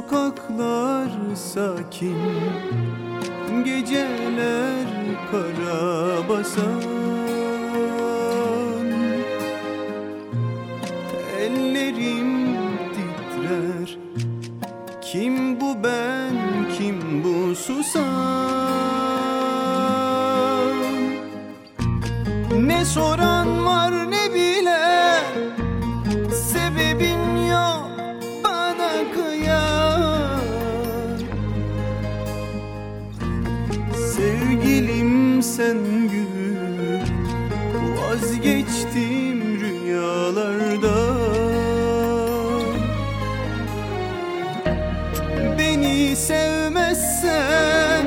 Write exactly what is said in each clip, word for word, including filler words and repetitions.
Sokaklar sakin, geceler karabasan. Ellerim titrer, kim bu ben, kim bu susan? Ne soran var ne bilen, sebebin yok bana kıyan. Sevgilim sen gül, vazgeçtim rüyalardan. Beni sevmezsen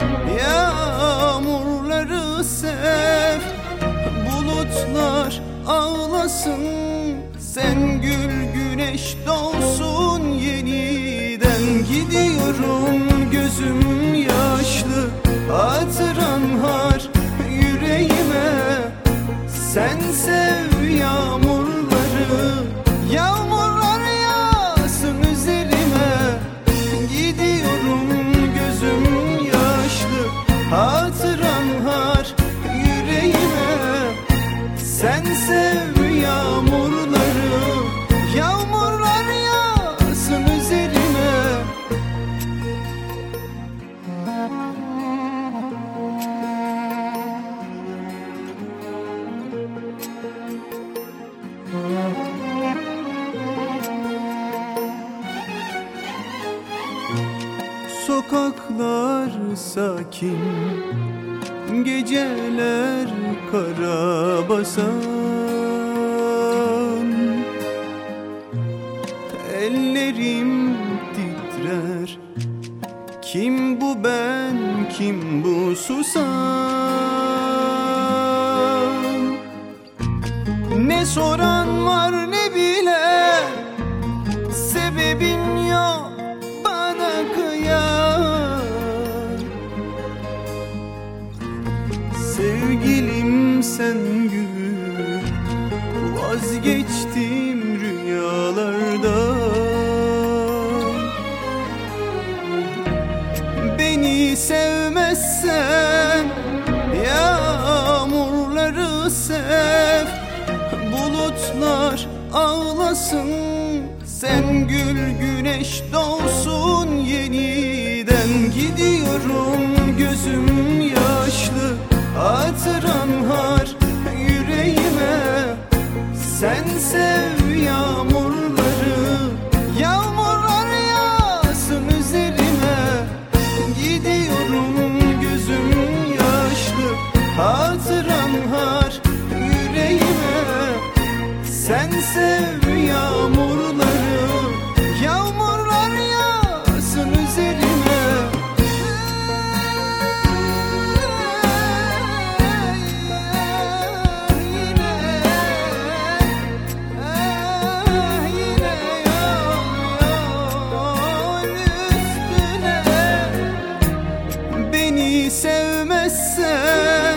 yağmurları sev, bulutlar ağlasın, sen gül güneş doğsun yeniden. Gidiyorum gözüm yaşlı, hatıran har yüreğime. Sen sev yağmurları, yağmurlar yağsın üzerime. Gidiyorum gözüm yaşlı, hatıran har yüreğime. Sen sev yağmurları, yağmurlar yağsın üzerime. Sokaklar sakin, geceler karabasan. Ellerim titrer, kim bu ben, kim bu susan? Ne soran var ne bilen, sebebin yok bana kıyan. Sevgilim sen gül, vazgeçtim rüyalardan. Beni sevmezsen yağmurları sev, bulutlar ağlasın, sen gül güneş doğsun yeniden. Gidiyorum gözüm yaşlı, hatıran har yüreğime. Sen sev yağmurları, yağmurlar yağsın üzerime. Gidiyorum gözüm yaşlı, hatıran har yüreğime. Sen sev yağmurları, yağmurlar yağsın üzerime. Beni sevmezsen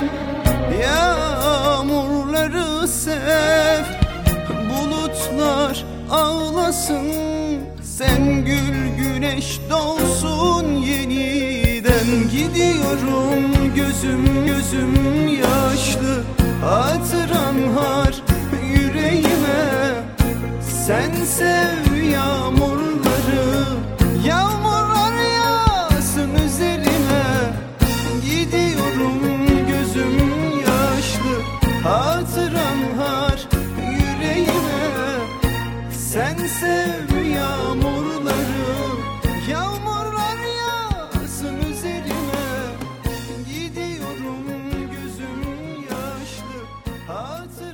yağmurları sev, bulutlar ağlasın, sen gül güneş doğsun yeniden. Gidiyorum gözüm gözüm yaşlı, hatıran har yüreğime. Sen sev yağmurları, yağmurlar yağsın üzerime. Gidiyorum gözüm yaşlı, hatıran har yüreğime. Sen sev yağmurları, yağmurlar yağsın üzerime. Gidiyorum gözüm yaşlı, hatıran